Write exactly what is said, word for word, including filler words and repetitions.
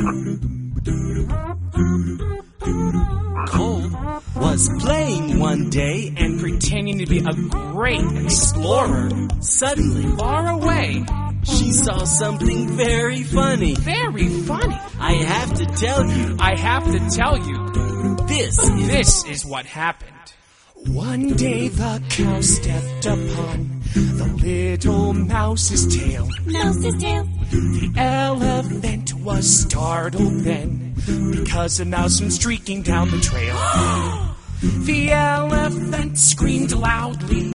Colt was playing one day and pretending to be a great explorer. Suddenly, Far away. she saw something very funny. Very funny. I have to tell you, I have to tell you, this is... this is what happened. One day the cow stepped upon the little mouse's tail. Mouse's tail. The elephant was startled then, because a mouse went streaking down the trail. The elephant screamed loudly.